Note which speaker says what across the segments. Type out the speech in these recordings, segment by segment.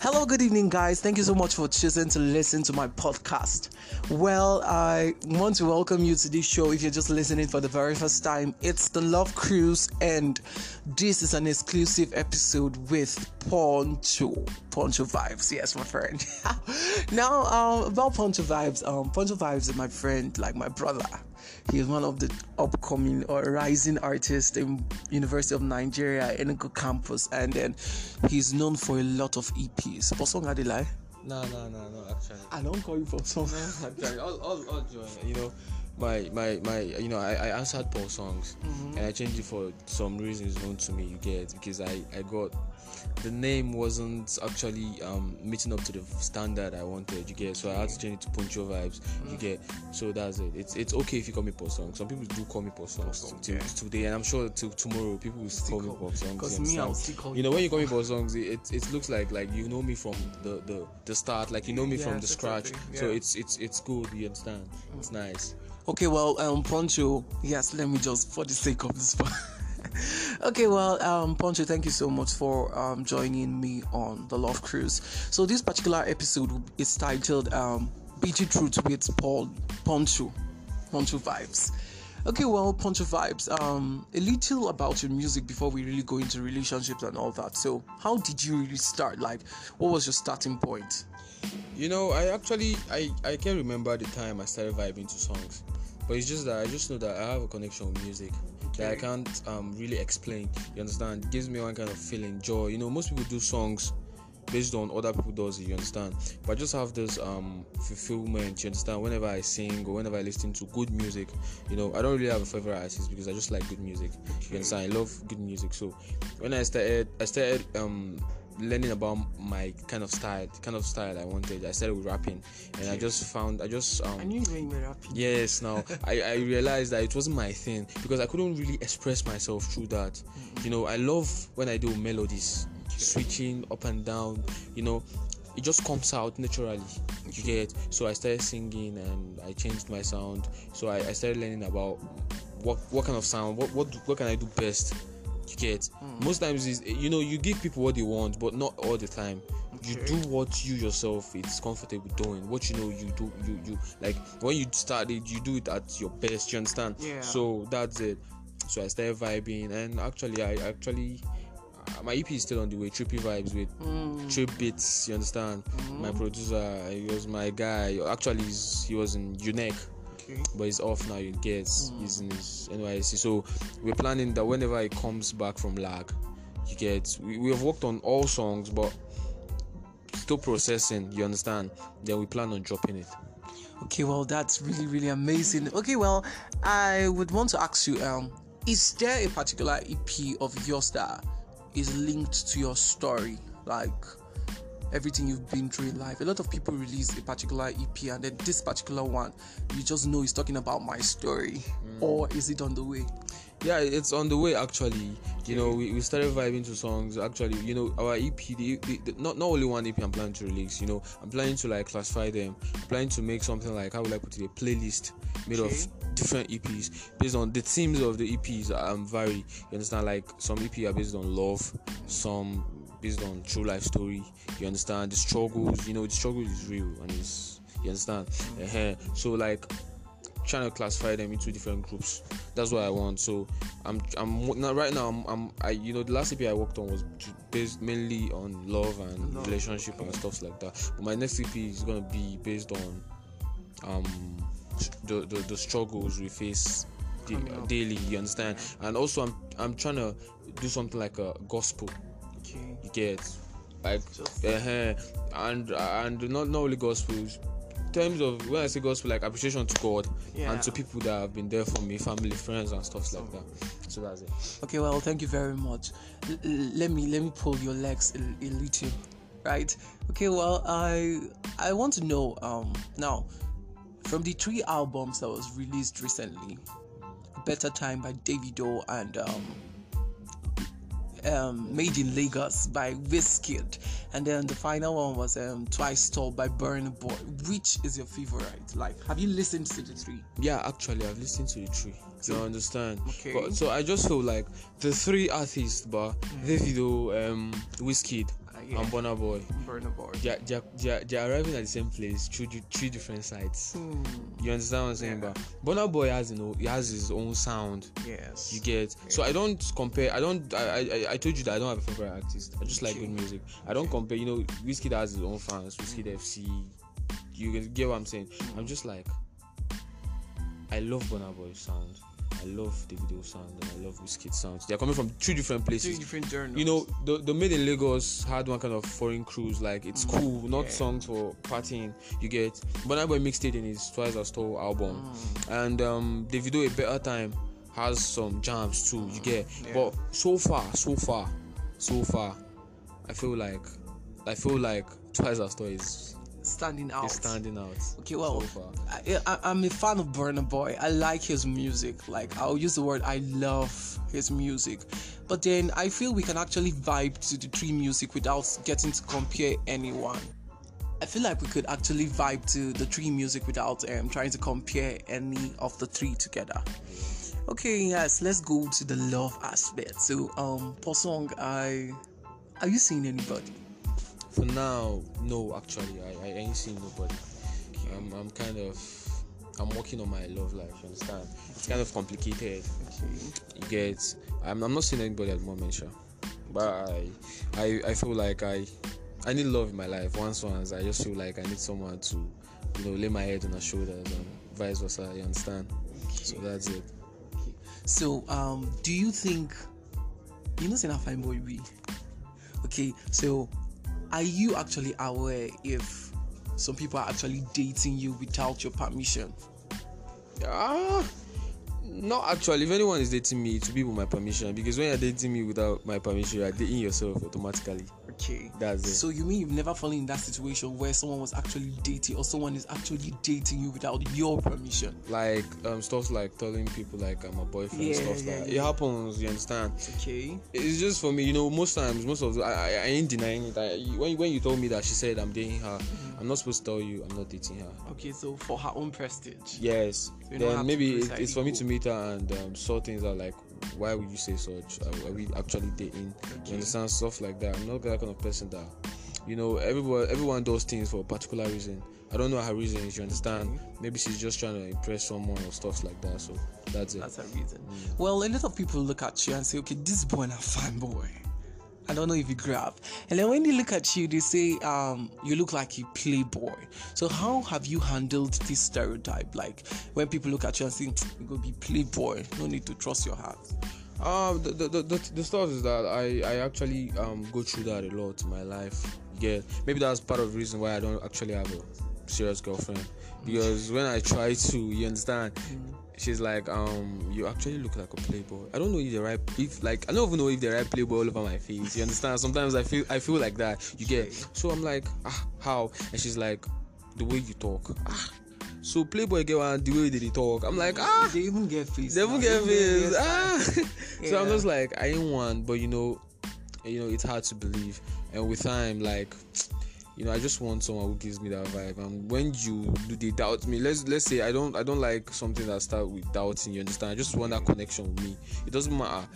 Speaker 1: Hello, good evening, guys. Thank you so much for choosing to listen to my podcast. Well, I want to welcome you to this show. If you're just listening for the very first time, it's the Love Cruise, and this is an exclusive episode with Poncho Vibes. Yes, my friend. Now, about Poncho Vibes. Poncho Vibes is my friend, like my brother. He is one of the upcoming or rising artists in University of Nigeria, Enugu campus, and then he's known for a lot of EPs. For song, I lie?
Speaker 2: No, actually.
Speaker 1: I don't call you for song.
Speaker 2: No, actually, all joy. I answered Paul songs, and I changed it for some reasons known to me. You get, because I got the name wasn't actually meeting up to the standard I wanted. You get, so I had to change it to Poncho Vibes. You get, so that's it. It's okay if you call me Paul songs. Some people do call me Paul songs today, and I'm sure till tomorrow people will still call me Paul songs.
Speaker 1: Because me, I'll still call
Speaker 2: you. When you call me Paul songs, it looks like you know me from the start, like you know me from the scratch. Yeah. So it's good. You understand? It's nice.
Speaker 1: Okay, well, Poncho, yes, let me just, for the sake of this part. Okay, well, Poncho, thank you so much for joining me on the Love Cruise. So this particular episode is titled Beating Truth with Poncho Vibes. Okay, well, Poncho Vibes, a little about your music before we really go into relationships and all that. So how did you really start? Like, what was your starting point?
Speaker 2: I can't remember the time I started vibing to songs, but it's just that I just know that I have a connection with music that I can't really explain. You understand? It gives me one kind of feeling, joy. Most people do songs based on other people does it, you understand? But I just have this fulfillment, you understand? Whenever I sing or whenever I listen to good music, I don't really have a favorite artist because I just like good music. You understand? I love good music. So when I started learning about my kind of style I wanted. I started with rapping, and I
Speaker 1: knew you were rapping.
Speaker 2: Yes, now I realized that it wasn't my thing because I couldn't really express myself through that. I love when I do melodies, switching up and down. It just comes out naturally. You get. So I started singing and I changed my sound. So I started learning about what kind of sound, what can I do best. You get. Most times is you give people what they want, but not all the time. You do what you yourself it's comfortable doing. What you do you like when you started, you do it at your best. You understand?
Speaker 1: Yeah.
Speaker 2: So that's it. So I started vibing, and actually my EP is still on the way. Trippy Vibes with Trip Beats. You understand? My producer, he was my guy. Actually, he was in UNEC. But he's off now, you get. He's in his NYSC. So we're planning that whenever he comes back from lag, you get. We have worked on all songs, but still processing, you understand? Then we plan on dropping it.
Speaker 1: Okay, well, that's really, really amazing. Okay, well, I would want to ask you, is there a particular EP of yours that is linked to your story? Like everything you've been through in life. A lot of people release a particular EP, and then this particular one, you just know it's talking about my story. Or is it on the way?
Speaker 2: Yeah, it's on the way actually. We started vibing to songs. Actually, our EP, not only one EP I'm planning to release. I'm planning to classify them. I'm planning to make something like, how would I put it, a playlist made of different EPs based on the themes of the EPs. Vary. You understand? Like some EP are based on love, some based on true life story. You understand? The struggles. The struggle is real, and you understand? So trying to classify them into different groups. That's what I want. So I'm not right now. The last EP I worked on was based mainly on love and relationship and stuff like that. But my next EP is gonna be based on the struggles we face daily. You understand? And also I'm trying to do something like a gospel. You get, and not only gospels. Terms of when I say gospel, like appreciation to God and to people that have been there for me, family, friends, and stuff like that. So that's it.
Speaker 1: Okay, well, thank you very much. Let me pull your legs a little, right? Okay, well, I want to know now, from the 3 albums that was released recently, Better Time by Davido and Made in Lagos by Wizkid, and then the final one was Twice Tall by Burna Boy. Which is your favorite? Like, have you listened to the 3?
Speaker 2: Yeah, actually I've listened to the 3. You understand?
Speaker 1: Okay.
Speaker 2: But, so I just feel like the 3 artists, but Davido, Wizkid,
Speaker 1: yeah.
Speaker 2: and Burna Boy.
Speaker 1: Burna Boy.
Speaker 2: They're arriving at the same place through three different sites. You understand what I'm saying?
Speaker 1: Yeah.
Speaker 2: But Burna Boy has, he has his own sound.
Speaker 1: Yes.
Speaker 2: You get. So I don't compare. I told you that I don't have a favorite artist. I just like good music. I don't compare. Wizkid has his own fans. Wizkid FC. You can get what I'm saying. I'm just like, I love Burna Boy's sound. I love Davido sound and I love Wizkid sounds. They're coming from two different places.
Speaker 1: Two different journals.
Speaker 2: The Made in Lagos had one kind of foreign cruise, like it's cool, not songs for partying. You get. Burna Boy mixed it in his Twice as Tall album, and Davido A Better Time has some jams too. You get. Yeah. But so far, I feel like Twice as Tall is
Speaker 1: standing out. Okay, well,
Speaker 2: so
Speaker 1: I'm a fan of Burna Boy. I like his music. Like, I'll use the word, I love his music. But then I feel we can actually vibe to the three music without getting to compare anyone. I feel like we could actually vibe to the three music without trying to compare any of the three together. Okay, yes, let's go to the love aspect. So, Posong, are you seeing anybody?
Speaker 2: For now, no, actually, I ain't seen nobody. Okay. I'm working on my love life, you understand? It's kind of complicated. Okay. You get, I'm not seeing anybody at the moment, sure. But I feel like I need love in my life. Once, I just feel like I need someone to, lay my head on her shoulders and vice versa, you understand? Okay. So that's it.
Speaker 1: Okay. So, do you think, saying a fine boy we? Okay, so, are you actually aware if some people are actually dating you without your permission?
Speaker 2: Not actually. If anyone is dating me, it will be with my permission. Because when you're dating me without my permission, you're dating yourself automatically.
Speaker 1: Okay.
Speaker 2: That's it.
Speaker 1: So you mean you've never fallen in that situation where someone was actually dating or someone is actually dating you without your permission?
Speaker 2: Like stuff like telling people like I'm a boyfriend, stuff like that. It happens, you understand?
Speaker 1: Okay.
Speaker 2: It's just for me, most of I ain't denying it. When you told me that she said I'm dating her, I'm not supposed to tell you I'm not dating her.
Speaker 1: Okay, so for her own prestige.
Speaker 2: Yes. So then maybe it's for me to meet her and sort things out, like why would you say such? Are we actually dating? Okay. You understand, stuff like that. I'm not that kind of person that, everyone does things for a particular reason. I don't know her reason is, you understand? Okay. Maybe she's just trying to impress someone or stuff like that. So that's it.
Speaker 1: That's her reason. Well, a lot of people look at you and say, okay, this boy is a fine boy. I don't know if you grab. And then when they look at you, they say, you look like a playboy. So how have you handled this stereotype? Like when people look at you and say, you go be playboy, no need to trust your heart.
Speaker 2: The stuff is that I actually go through that a lot in my life. Yeah, maybe that's part of the reason why I don't actually have a serious girlfriend. Because when I try to, you understand, she's like, you actually look like a playboy. I don't know I don't even know if the right playboy all over my face. You understand? Sometimes I feel like that. You get. So I'm like, how? And she's like, the way you talk. So playboy girl and the way they talk. I'm like,
Speaker 1: They even get face.
Speaker 2: So I'm just like, I ain't one, but it's hard to believe. And with time, like, I just want someone who gives me that vibe. And when they doubt me, let's say I don't like something that starts with doubting. You understand? I just want that connection with me. It doesn't matter.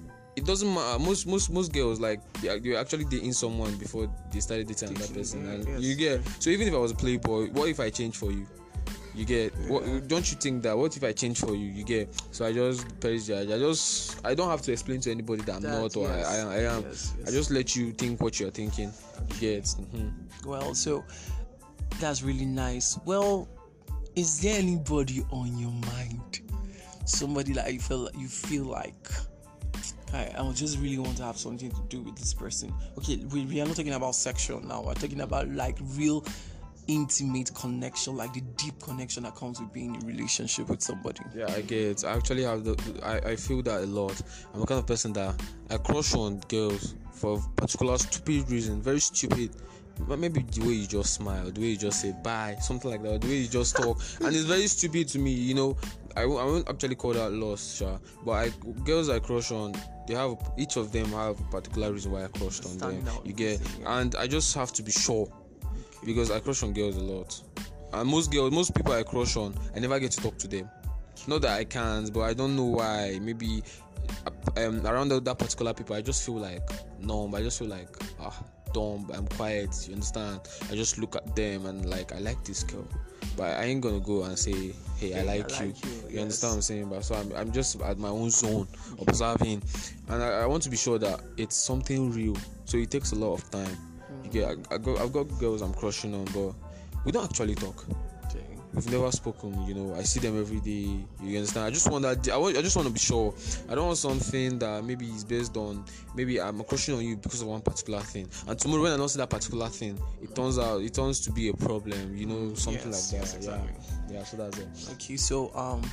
Speaker 2: Most girls, like, you're actually dating someone before they started dating another person. And you get. So even if I was a playboy, what if I change for you? You get. What, don't you think that? What if I change for you? You get. So I just perish judge. I don't have to explain to anybody that I'm not, or I am. Yes. I just let you think what you're thinking. You get.
Speaker 1: Well, so that's really nice. Well, is there anybody on your mind? Somebody that you feel like I just really want to have something to do with this person. Okay, we are not talking about sexual now. We're talking about like real intimate connection, like the deep connection that comes with being in a relationship with somebody.
Speaker 2: Yeah, I get. I actually have I feel that a lot. I'm the kind of person that I crush on girls for a particular stupid reason, very stupid. But maybe the way you just smile, the way you just say bye, something like that, the way you just talk, and it's very stupid to me. I won't actually call that loss, sure. But girls I crush on, each of them have a particular reason why I crushed on them. You get, and I just have to be sure. Because I crush on girls a lot, and most people I crush on, I never get to talk to them. Not that I can't, but I don't know why. Maybe around that particular people, I just feel like numb. I just feel like dumb, I'm quiet, you understand? I just look at them and like, I like this girl, but I ain't gonna go and say, hey, I like you. You understand what I'm saying? But so I'm just at my own zone, observing, and I want to be sure that it's something real. So it takes a lot of time. You get, I've got girls I'm crushing on, but we don't actually talk. We've never spoken, you know. I see them every day. You understand? I just want to be sure. I don't want something that maybe is based on, maybe I'm crushing on you because of one particular thing, and tomorrow when I don't see that particular thing, it turns to be a problem, you know, something like that.
Speaker 1: Yes, exactly.
Speaker 2: Yeah. So that's it.
Speaker 1: Okay, so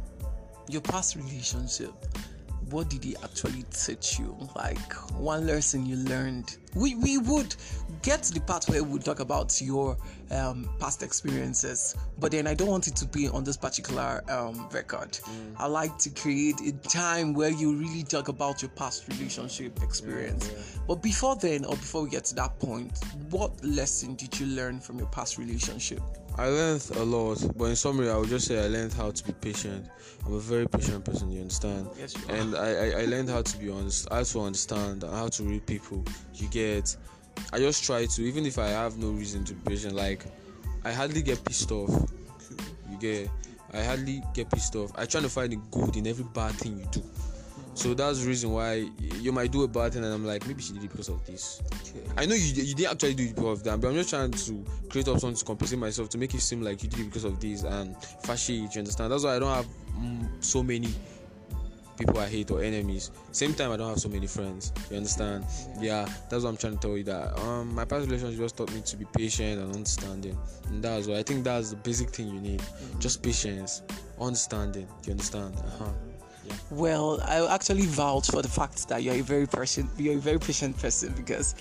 Speaker 1: your past relationship, what did it actually teach you? Like one lesson you learned. We would get to the part where we talk about your past experiences, but then I don't want it to be on this particular record. I like to create a time where you really talk about your past relationship experience. But before then, or before we get to that point, what lesson did you learn from your past relationship?
Speaker 2: I learned a lot, but in summary, I would just say I learned how to be patient. I'm a very patient person, you understand?
Speaker 1: Yes, you are.
Speaker 2: And I learned how to be honest, how to understand, and how to read people. You get, I just try to, even if I have no reason to be patient, like, I hardly get pissed off. You get, I hardly get pissed off. I try to find the good in every bad thing you do. So that's the reason why you might do a bad thing and I'm like, maybe she did it because of this. Okay. I know you didn't actually do it because of that, but I'm just trying to create up something to compensate myself, to make it seem like you did it because of this and fashy it, you understand? That's why I don't have so many people I hate or enemies. Same time, I don't have so many friends, you understand? Yeah, that's what I'm trying to tell you, that my past relationship just taught me to be patient and understanding, and that's why I think that's the basic thing you need. Just patience, understanding, you understand? Yeah.
Speaker 1: Well, I actually vouch for the fact that you're a very patient person, because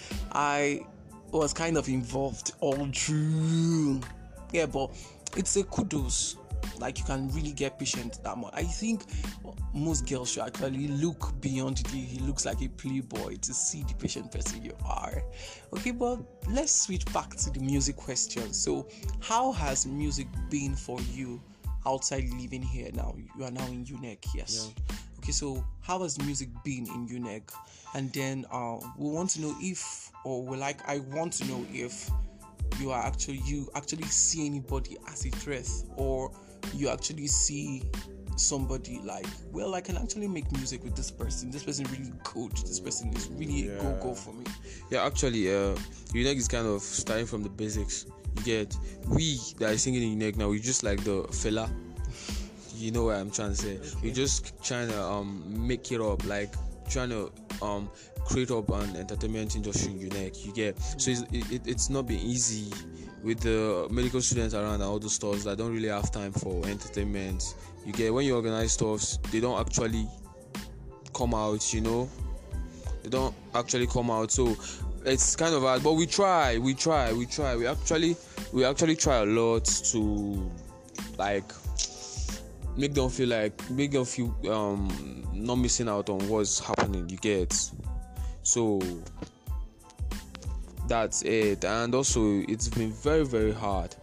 Speaker 1: I was kind of involved all through. Yeah, but it's a kudos. Like, you can really get patient that much. I think most girls should actually look beyond he looks like a playboy to see the patient person you are. Okay, but let's switch back to the music question. So, how has music been for you outside living here now? You are now in UNEC, yes. Yeah. Okay, so how has music been in UNEC? And then we want to know if, I want to know if you actually see anybody as a threat, or you actually see somebody like, well, I can actually make music with this person. This person really good. This person is really a go for me.
Speaker 2: Yeah, actually, UNEC is kind of starting from the basics. You get, we that are singing in UNEC now, we just like the fella. You know what I'm trying to say? Okay. We're just trying to make it up, like trying to create up an entertainment industry in UNEC. You get, so it's not been easy with the medical students around and all the stores that don't really have time for entertainment. You get, when you organize stuffs, they don't actually come out, you know. They don't actually come out, so it's kind of hard. But we try. We actually try a lot to like make them feel not missing out on what's happening. You get, so that's it. And also, it's been very, very hard.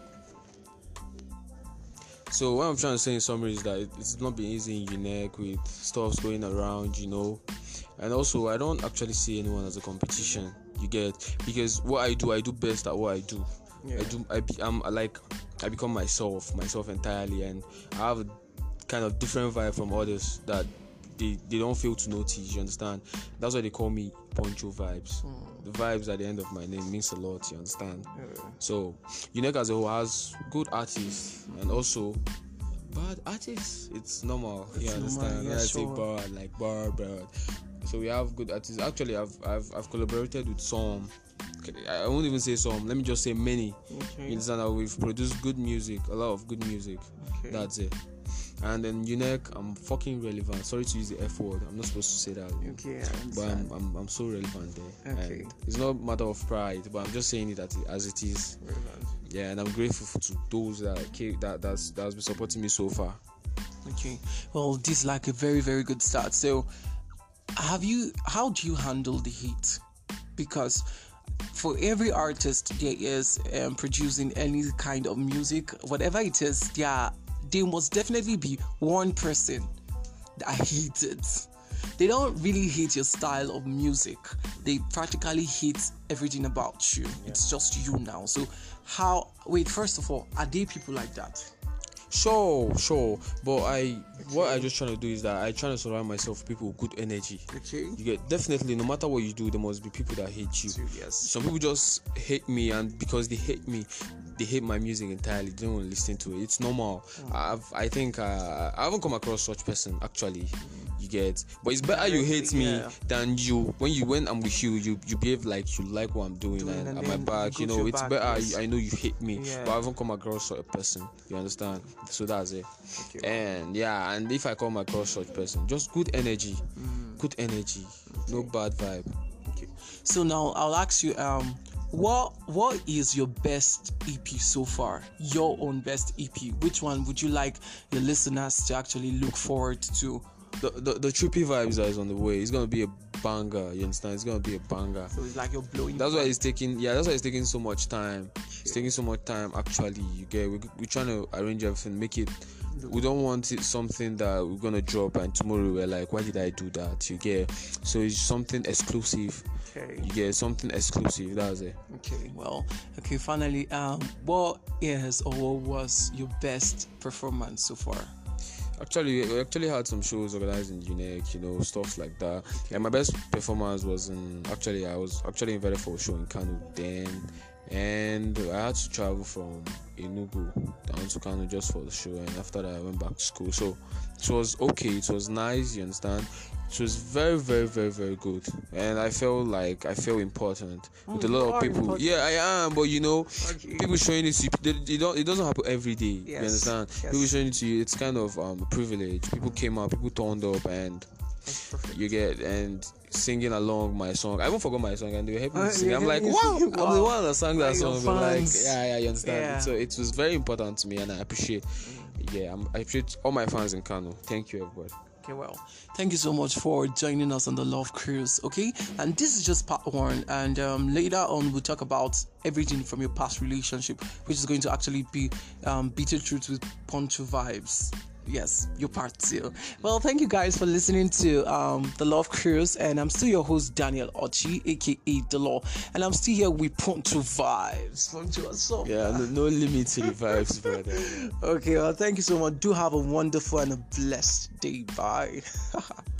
Speaker 2: So what I'm trying to say in summary is that it's not been easy in UNEC with stuff going around, you know. And also, I don't actually see anyone as a competition. You get, because what I do best at what I do. Yeah. I become myself entirely, and I have a kind of different vibe from others that they don't fail to notice. You understand? That's why they call me Poncho Vibes. The vibes at the end of my name means a lot. You understand? Yeah. So UNEC as a whole has good artists and also bad artists. It's normal. You understand? When I say bad, like bad. So we have good artists. Actually, I've collaborated with some. I won't even say some. Let me just say many. Okay. You understand that we've produced good music, a lot of good music. Okay. That's it. And then UNEC, I'm fucking relevant. Sorry to use the F word. I'm not supposed to say that.
Speaker 1: Okay, I understand.
Speaker 2: But I'm so relevant there.
Speaker 1: Okay.
Speaker 2: And it's not a matter of pride, but I'm just saying it as it is.
Speaker 1: Relevant.
Speaker 2: Yeah, and I'm grateful to those that's been supporting me so far.
Speaker 1: Okay. Well, this is like a very, very good start. So, how do you handle the hate? Because for every artist there is producing any kind of music, whatever it is, there must definitely be one person that hates it. they don't really hate your style of music. They practically hate everything about you. It's just you now. So first of all, are there people like that?
Speaker 2: Sure. But what I just trying to do is that I trying to surround myself with people with good energy.
Speaker 1: Okay.
Speaker 2: You get, definitely, no matter what you do, there must be people that hate you.
Speaker 1: Yes.
Speaker 2: Some people just hate me, and because they hate me, they hate my music entirely. They don't want to listen to it. It's normal. I think I haven't come across such person actually. You get, but it's better you hate me than when I'm with you behave like you like what I'm doing and at my back. You know, it's better. Yes. I know you hate me, but I haven't come across such a person. You understand? So that's it. Okay. And if I come across such person, just good energy, no bad vibe.
Speaker 1: Okay. So now I'll ask you, what is your best EP so far? Your own best EP. Which one would you like your listeners to actually look forward to?
Speaker 2: The trippy vibes that is on the way. It's gonna be a banger. You understand? It's gonna be a banger.
Speaker 1: So it's like you're blowing.
Speaker 2: That's why it's taking. Yeah, that's why it's taking so much time. It's taking so much time. Actually, you get. We're trying to arrange everything, make it. We don't want it something that we're gonna drop and tomorrow we're like, why did I do that? You get. So it's something exclusive. Okay. You get something exclusive. That's it.
Speaker 1: Okay. Well. Okay. Finally, what is or what was your best performance so far?
Speaker 2: Actually, we actually had some shows organized in Unique, stuff like that. And my best performance was I was actually invited for a show in Kano then, and I had to travel from Enugu down to Kano just for the show, and after that I went back to school. So it was okay, it was nice, you understand? It was very, very, very, very good, and I felt important with a lot of people. Important. Yeah, I am, but people showing it to you, it doesn't happen every day. Yes. You understand? Yes. People showing it to you, it's kind of a privilege. People came out, people turned up, and you get and singing along my song. I even forgot my song, and they were helping me sing. I'm like, wow, I'm the one that sang that song. Like, you understand? Yeah. So it was very important to me, and I appreciate. I appreciate all my fans in Kano. Thank you, everybody.
Speaker 1: Okay, well, thank you so much for joining us on the Love Cruise, okay? And this is just part one, and later on we'll talk about everything from your past relationship, which is going to actually be Bitter Truth with Poncho Vibes. Yes, your part two. Well, thank you guys for listening to the Love Cruise, and I'm still your host, Daniel Ochi, aka The Law, and I'm still here with Poncho Vibes. Poncho, what's up?
Speaker 2: Yeah, no limit to the vibes, brother.
Speaker 1: Okay, well, thank you so much. Do have a wonderful and a blessed day. Bye.